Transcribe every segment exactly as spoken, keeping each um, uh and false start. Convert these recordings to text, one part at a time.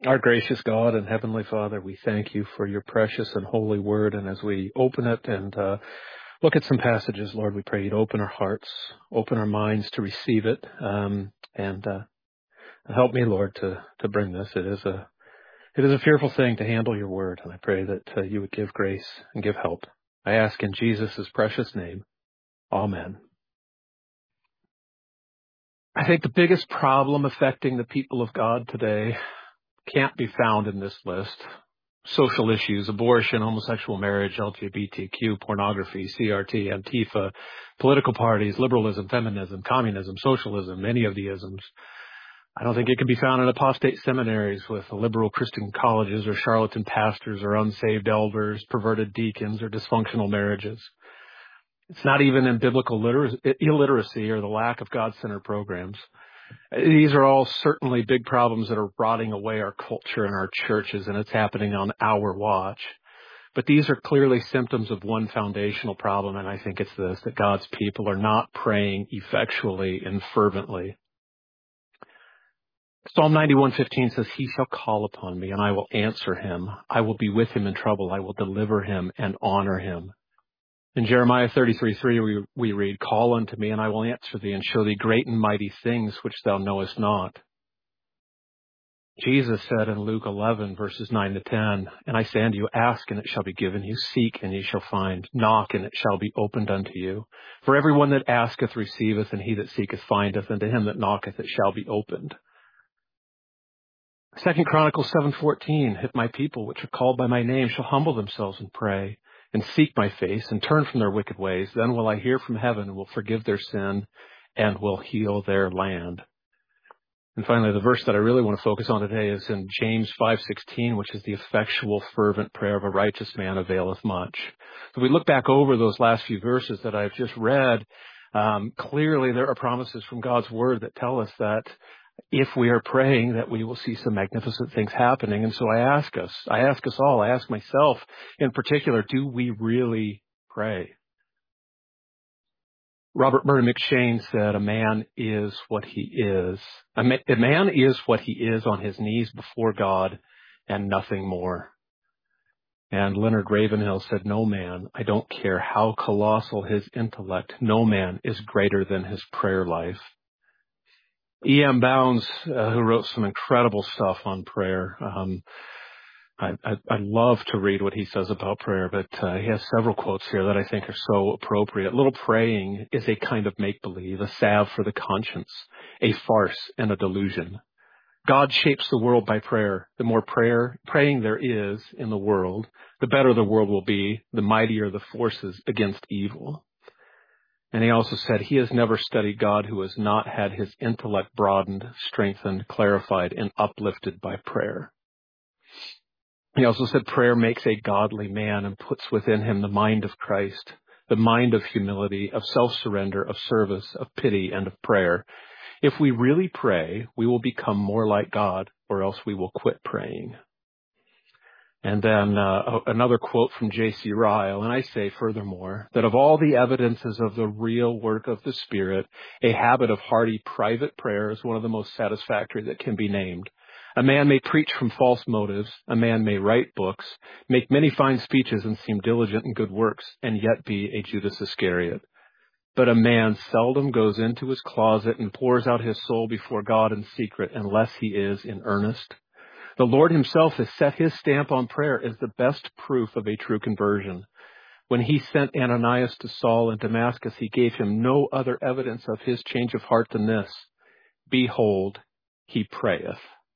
Our gracious God and Heavenly Father, we thank you for your precious and holy word. And as we open it and uh, look at some passages, Lord, we pray you'd open our hearts, open our minds to receive it, um, and uh, help me, Lord, to, to bring this. It is a it is a fearful thing to handle your word, and I pray that uh, you would give grace and give help. I ask in Jesus' precious name. Amen. I think the biggest problem affecting the people of God today can't be found in this list. Social issues, abortion, homosexual marriage, L G B T Q, pornography, C R T, Antifa, political parties, liberalism, feminism, communism, socialism, many of the isms. I don't think it can be found in apostate seminaries with liberal Christian colleges or charlatan pastors or unsaved elders, perverted deacons, or dysfunctional marriages. It's not even in biblical liter- illiteracy or the lack of God-centered programs. These are all certainly big problems that are rotting away our culture and our churches, and it's happening on our watch. But these are clearly symptoms of one foundational problem, and I think it's this, that God's people are not praying effectually and fervently. Psalm ninety-one fifteen says, "He shall call upon me, and I will answer him. I will be with him in trouble. I will deliver him and honor him." In Jeremiah thirty-three three, we, we read, "Call unto me, and I will answer thee, and show thee great and mighty things which thou knowest not." Jesus said in Luke eleven, verses nine to ten, "And I say unto you, ask, and it shall be given you. Seek, and ye shall find. Knock, and it shall be opened unto you. For everyone that asketh receiveth, and he that seeketh findeth, and to him that knocketh it shall be opened." Second Chronicles seven fourteen, "If my people, which are called by my name, shall humble themselves and pray, and seek my face, and turn from their wicked ways, then will I hear from heaven, and will forgive their sin, and will heal their land." And finally, the verse that I really want to focus on today is in James five sixteen, which is, "The effectual, fervent prayer of a righteous man availeth much." So we look back over those last few verses that I've just read. Um, clearly, there are promises from God's word that tell us that if we are praying, that we will see some magnificent things happening. And so I ask us, I ask us all, I ask myself in particular, do we really pray? Robert Murray McShane said, "A man is what he is. A, ma- a man is what he is on his knees before God and nothing more." And Leonard Ravenhill said, "No man, I don't care how colossal his intellect, no man is greater than his prayer life." E M. Bounds, uh, who wrote some incredible stuff on prayer. Um, I, I, I love to read what he says about prayer, but uh, he has several quotes here that I think are so appropriate. "Little praying is a kind of make-believe, a salve for the conscience, a farce and a delusion. God shapes the world by prayer. The more prayer, praying there is in the world, the better the world will be, the mightier the forces against evil." And he also said, "He has never studied God who has not had his intellect broadened, strengthened, clarified, and uplifted by prayer." He also said, "Prayer makes a godly man and puts within him the mind of Christ, the mind of humility, of self-surrender, of service, of pity, and of prayer. If we really pray, we will become more like God, or else we will quit praying." And then uh, another quote from J C Ryle, "And I say furthermore, that of all the evidences of the real work of the Spirit, a habit of hearty private prayer is one of the most satisfactory that can be named. A man may preach from false motives, a man may write books, make many fine speeches and seem diligent in good works, and yet be a Judas Iscariot. But a man seldom goes into his closet and pours out his soul before God in secret unless he is in earnest. The Lord himself has set his stamp on prayer as the best proof of a true conversion. When he sent Ananias to Saul in Damascus, he gave him no other evidence of his change of heart than this: Behold, he prayeth."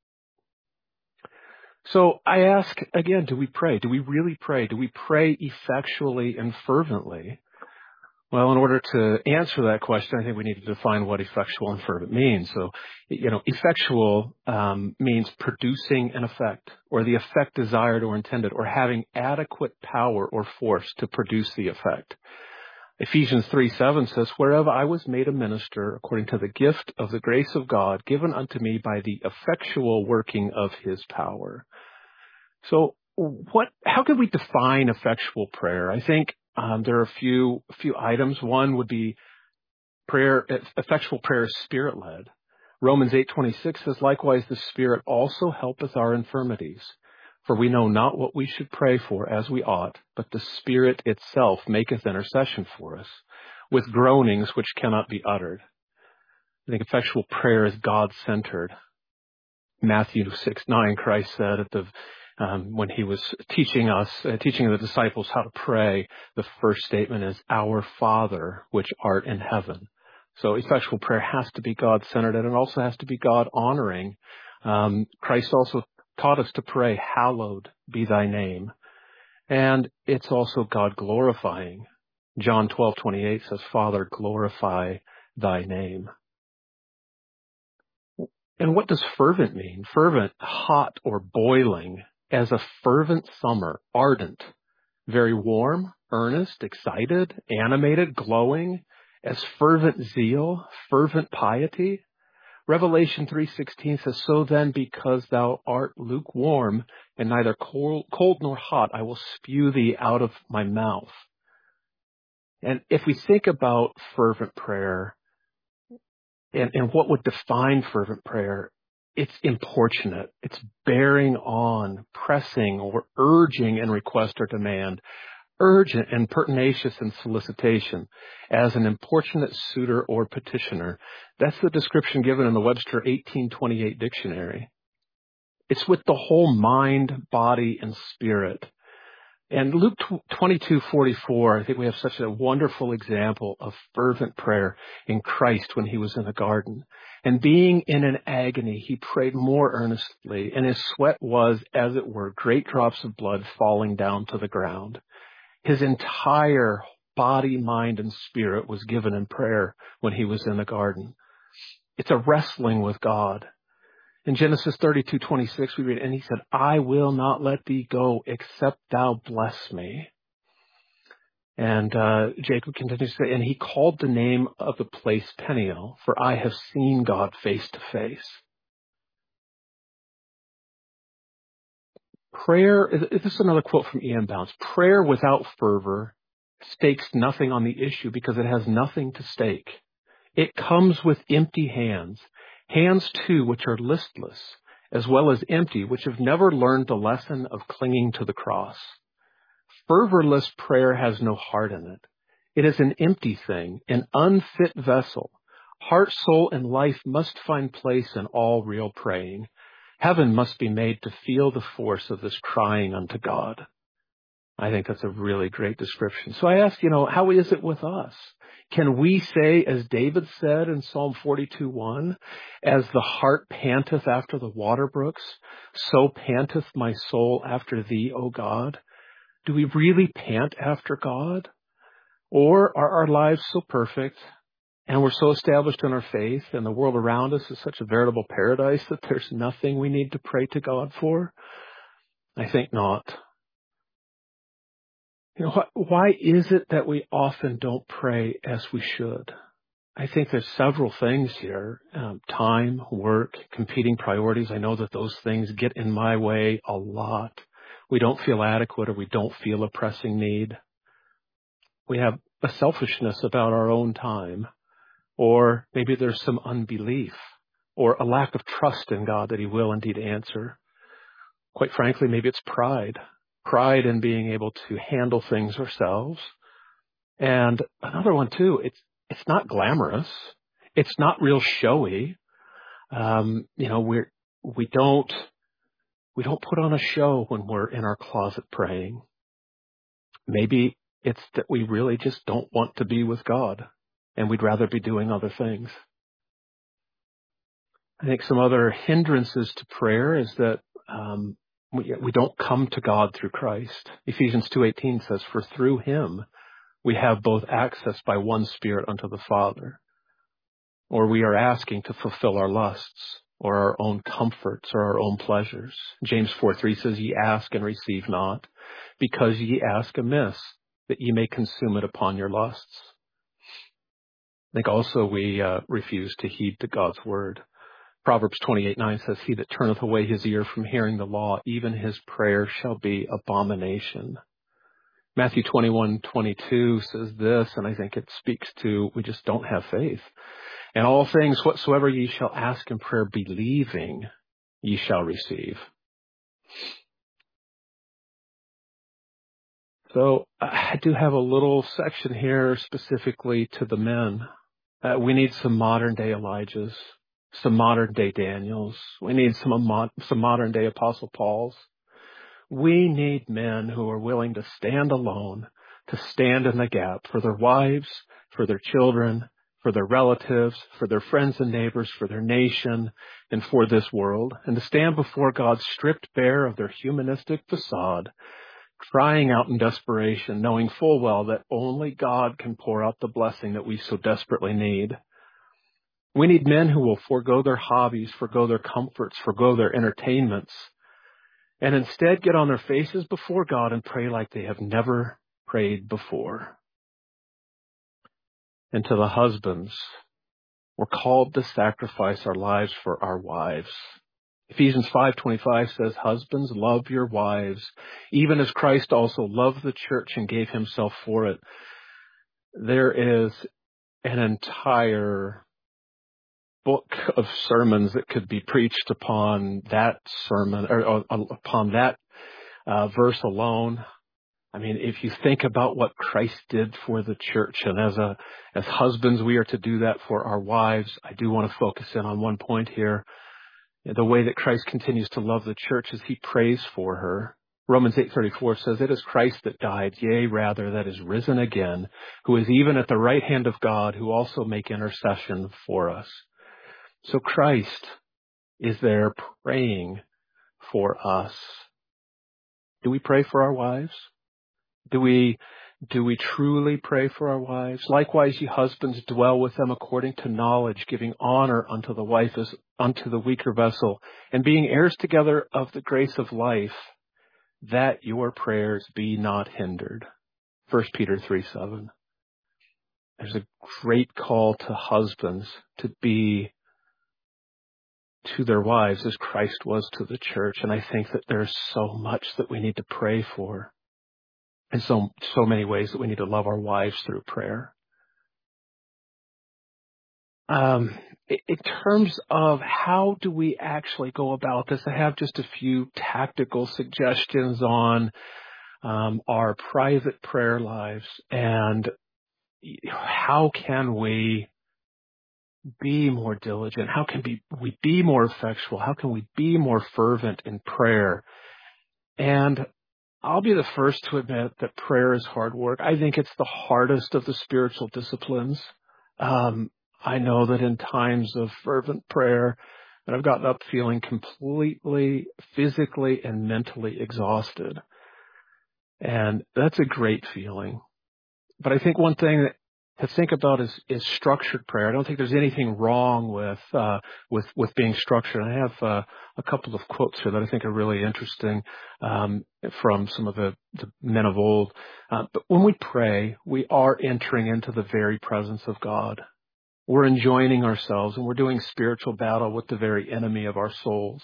So I ask again, do we pray? Do we really pray? Do we pray effectually and fervently? Well, in order to answer that question, I think we need to define what effectual and fervent means. So, you know, effectual um, means producing an effect, or the effect desired or intended, or having adequate power or force to produce the effect. Ephesians three seven says, "Whereof I was made a minister according to the gift of the grace of God given unto me by the effectual working of his power." So what, how can we define effectual prayer? I think um, there are a few, a few items. One would be prayer, effectual prayer is spirit-led. Romans eight twenty-six says, likewise, the Spirit also helpeth our infirmities. For we know not what we should pray for as we ought, but the Spirit itself maketh intercession for us, with groanings which cannot be uttered. I think effectual prayer is God-centered. Matthew six nine, Christ said at the um, when he was teaching us, uh, teaching the disciples how to pray, the first statement is, Our Father, which art in heaven. So effectual prayer has to be God-centered, and it also has to be God-honoring. Um, Christ also taught us to pray, hallowed be thy name. And it's also God-glorifying. John twelve twenty-eight says, Father, glorify thy name. And what does fervent mean? Fervent, hot or boiling, as a fervent summer, ardent, very warm, earnest, excited, animated, glowing, as fervent zeal, fervent piety. Revelation three sixteen says, So then, because thou art lukewarm and neither cold, cold nor hot, I will spew thee out of my mouth. And if we think about fervent prayer and, and what would define fervent prayer, it's importunate. It's bearing on, pressing, or urging in request or demand, urgent and pertinacious in solicitation, as an importunate suitor or petitioner. That's the description given in the Webster eighteen twenty-eight dictionary. It's with the whole mind, body, and spirit. And Luke twenty-two forty-four, I think we have such a wonderful example of fervent prayer in Christ when he was in the garden. And being in an agony, he prayed more earnestly, and his sweat was, as it were, great drops of blood falling down to the ground. His entire body, mind, and spirit was given in prayer when he was in the garden. It's a wrestling with God. In Genesis thirty-two twenty-six, we read, and he said, I will not let thee go except thou bless me. And uh, Jacob continues to say, and he called the name of the place Peniel, for I have seen God face to face. Prayer, this is another quote from Ian Bounds, prayer without fervor stakes nothing on the issue because it has nothing to stake. It comes with empty hands, hands too which are listless, as well as empty, which have never learned the lesson of clinging to the cross. Fervorless prayer has no heart in it. It is an empty thing, an unfit vessel. Heart, soul, and life must find place in all real praying. Heaven must be made to feel the force of this crying unto God. I think that's a really great description. So I ask, you know, how is it with us? Can we say, as David said in Psalm forty-two one, as the hart panteth after the water brooks, so panteth my soul after thee, O God? Do we really pant after God? Or are our lives so perfect and we're so established in our faith and the world around us is such a veritable paradise that there's nothing we need to pray to God for? I think not. You know, why is it that we often don't pray as we should? I think there's several things here. Um, time, work, competing priorities. I know that those things get in my way a lot. We don't feel adequate or we don't feel a pressing need. We have a selfishness about our own time. Or maybe there's some unbelief or a lack of trust in God that he will indeed answer. Quite frankly, maybe it's pride. Pride in being able to handle things ourselves. And another one too, it's it's not glamorous. It's not real showy. Um, you know, we're we don't we don't put on a show when we're in our closet praying. Maybe it's that we really just don't want to be with God and we'd rather be doing other things. I think some other hindrances to prayer is that um, we, we don't come to God through Christ. Ephesians two eighteen says, for through him we have both access by one Spirit unto the Father. Or we are asking to fulfill our lusts or our own comforts or our own pleasures. James four three says, ye ask and receive not, because ye ask amiss, that ye may consume it upon your lusts. I think also we uh, refuse to heed to God's word. Proverbs twenty-eight nine says, he that turneth away his ear from hearing the law, even his prayer shall be abomination. Matthew twenty-one twenty-two says this, and I think it speaks to we just don't have faith. And all things whatsoever ye shall ask in prayer, believing, ye shall receive. So I do have a little section here specifically to the men. Uh, we need some modern day Elijahs, some modern day Daniels. We need some, mo- some modern day Apostle Pauls. We need men who are willing to stand alone, to stand in the gap for their wives, for their children, for their relatives, for their friends and neighbors, for their nation, and for this world, and to stand before God stripped bare of their humanistic facade, crying out in desperation, knowing full well that only God can pour out the blessing that we so desperately need. We need men who will forego their hobbies, forego their comforts, forego their entertainments, and instead get on their faces before God and pray like they have never prayed before. And to the husbands, we're called to sacrifice our lives for our wives. Ephesians five twenty-five says, husbands, love your wives, even as Christ also loved the church and gave himself for it. There is an entire book of sermons that could be preached upon that sermon, or, or upon that uh, verse alone. I mean, if you think about what Christ did for the church, and as a as husbands, we are to do that for our wives. I do want to focus in on one point here. The way that Christ continues to love the church is he prays for her. Romans eight thirty-four says, it is Christ that died, yea, rather, that is risen again, who is even at the right hand of God, who also make intercession for us. So Christ is there praying for us. Do we pray for our wives? Do we Do we truly pray for our wives? Likewise, ye husbands, dwell with them according to knowledge, giving honor unto the wife as unto the weaker vessel, and being heirs together of the grace of life, that your prayers be not hindered. First Peter three seven. There's a great call to husbands to be to their wives as Christ was to the church, and I think that there's so much that we need to pray for. And so, so many ways that we need to love our wives through prayer. Um, in terms of how do we actually go about this, I have just a few tactical suggestions on um, our private prayer lives and how can we be more diligent? How can we, we be more effectual? How can we be more fervent in prayer? And I'll be the first to admit that prayer is hard work. I think it's the hardest of the spiritual disciplines. Um, I know that in times of fervent prayer, that I've gotten up feeling completely physically and mentally exhausted. And that's a great feeling. But I think one thing that to think about is, is structured prayer. I don't think there's anything wrong with uh, with with being structured. I have uh, a couple of quotes here that I think are really interesting um, from some of the, the men of old. Uh, but when we pray, we are entering into the very presence of God. We're enjoining ourselves, and we're doing spiritual battle with the very enemy of our souls.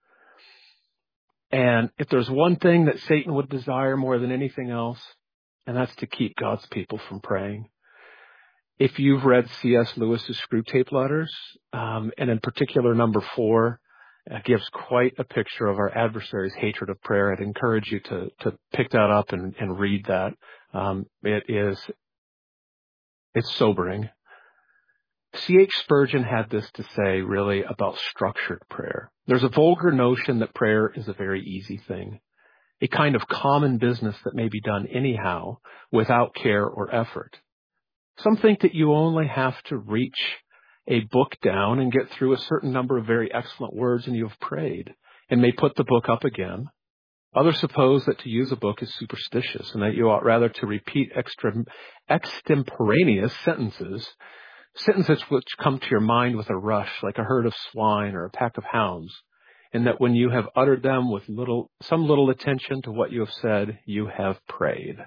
And if there's one thing that Satan would desire more than anything else, and that's to keep God's people from praying. If you've read C S Lewis's Screwtape Letters, um, and in particular number four, uh, gives quite a picture of our adversary's hatred of prayer. I'd encourage you to to pick that up and, and read that. Um, it is it's sobering. C H Spurgeon had this to say really about structured prayer. There's a vulgar notion that prayer is a very easy thing, a kind of common business that may be done anyhow without care or effort. Some think that you only have to reach a book down and get through a certain number of very excellent words and you have prayed and may put the book up again. Others suppose that to use a book is superstitious and that you ought rather to repeat extra, extemporaneous sentences, sentences which come to your mind with a rush, like a herd of swine or a pack of hounds, and that when you have uttered them with little, some little attention to what you have said, you have prayed.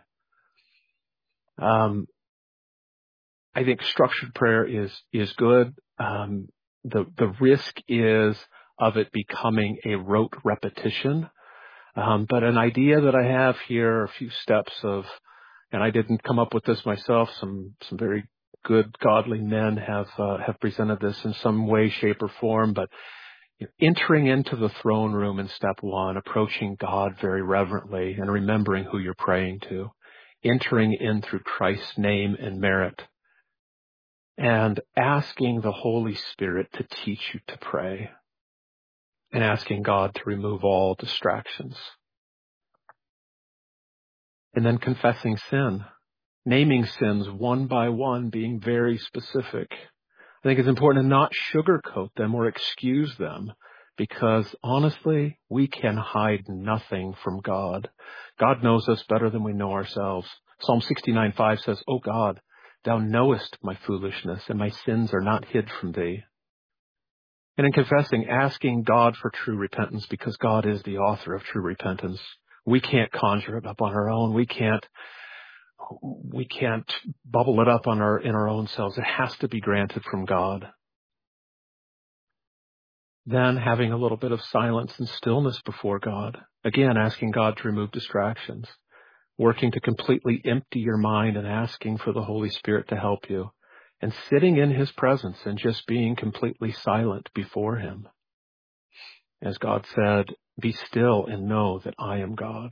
Um, I think structured prayer is is good. Um, the the risk is of it becoming a rote repetition. Um, but an idea that I have here, a few steps of, and I didn't come up with this myself. Some some very good, godly men have uh, have presented this in some way, shape, or form. But you know, entering into the throne room in step one, approaching God very reverently and remembering who you're praying to, entering in through Christ's name and merit, and asking the Holy Spirit to teach you to pray, and asking God to remove all distractions. And then confessing sin, naming sins one by one, being very specific. I think it's important to not sugarcoat them or excuse them, because honestly, we can hide nothing from God. God knows us better than we know ourselves. Psalm sixty-nine five says, "O God, thou knowest my foolishness, and my sins are not hid from thee." And in confessing, asking God for true repentance, because God is the author of true repentance. We can't conjure it up on our own. We can't, we can't bubble it up on our, in our own selves. It has to be granted from God. Then having a little bit of silence and stillness before God. Again, asking God to remove distractions. Working to completely empty your mind and asking for the Holy Spirit to help you. And sitting in His presence and just being completely silent before Him. As God said, "Be still and know that I am God."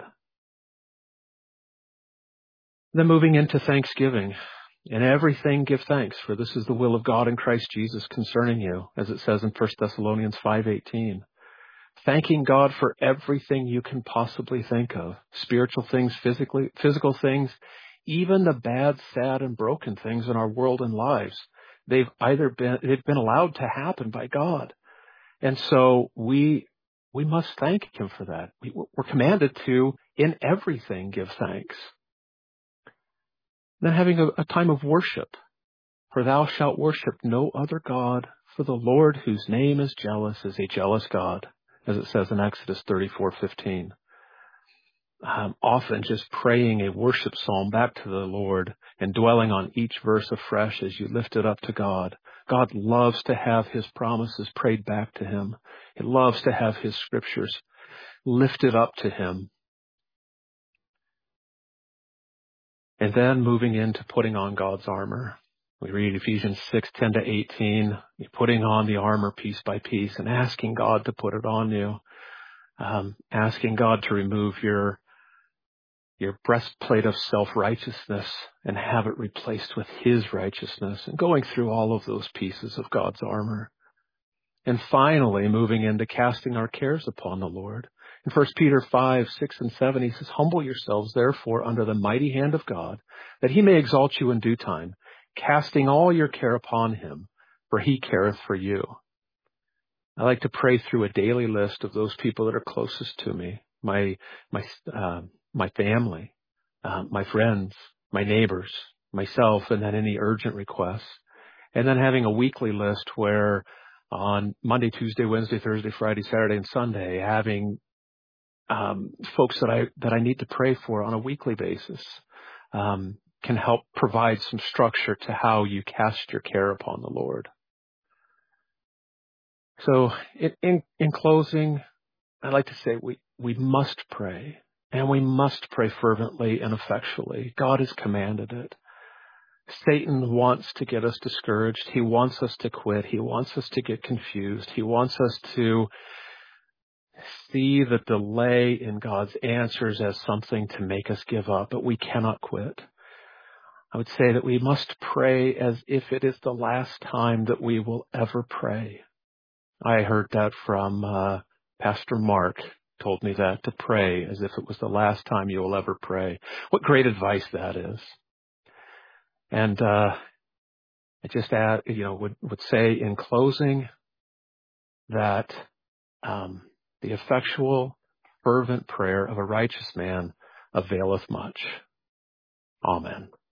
Then moving into thanksgiving. In everything give thanks, for this is the will of God in Christ Jesus concerning you, as it says in First Thessalonians five eighteen. Thanking God for everything you can possibly think of. Spiritual things, physically, physical things, even the bad, sad, and broken things in our world and lives. They've either been, they've been allowed to happen by God. And so we, we must thank Him for that. We, we're commanded to, in everything, give thanks. Then having a, a time of worship. For thou shalt worship no other God, for the Lord whose name is jealous is a jealous God, as it says in Exodus thirty-four fifteen. Um, often just praying a worship psalm back to the Lord and dwelling on each verse afresh as you lift it up to God. God loves to have His promises prayed back to Him. He loves to have His scriptures lifted up to Him. And then moving into putting on God's armor. We read Ephesians six ten to eighteen, putting on the armor piece by piece and asking God to put it on you. Um, asking God to remove your your breastplate of self-righteousness and have it replaced with His righteousness, and going through all of those pieces of God's armor. And finally, moving into casting our cares upon the Lord. In First Peter five, six, and seven, he says, "Humble yourselves, therefore, under the mighty hand of God, that He may exalt you in due time, casting all your care upon Him, for He careth for you." I like to pray through a daily list of those people that are closest to me, my my uh, my family, uh, my friends, my neighbors, myself, and then any urgent requests. And then having a weekly list where on Monday, Tuesday, Wednesday, Thursday, Friday, Saturday, and Sunday, having um, folks that I that I need to pray for on a weekly basis um, can help provide some structure to how you cast your care upon the Lord. So in, in, in closing, I'd like to say we, we must pray, and we must pray fervently and effectually. God has commanded it. Satan wants to get us discouraged. He wants us to quit. He wants us to get confused. He wants us to see the delay in God's answers as something to make us give up, but we cannot quit. I would say that we must pray as if it is the last time that we will ever pray. I heard that from uh, Pastor Mark, told me that, to pray as if it was the last time you will ever pray. What great advice that is. And uh, I just add, you know, would, would say in closing that um, the effectual, fervent prayer of a righteous man availeth much. Amen.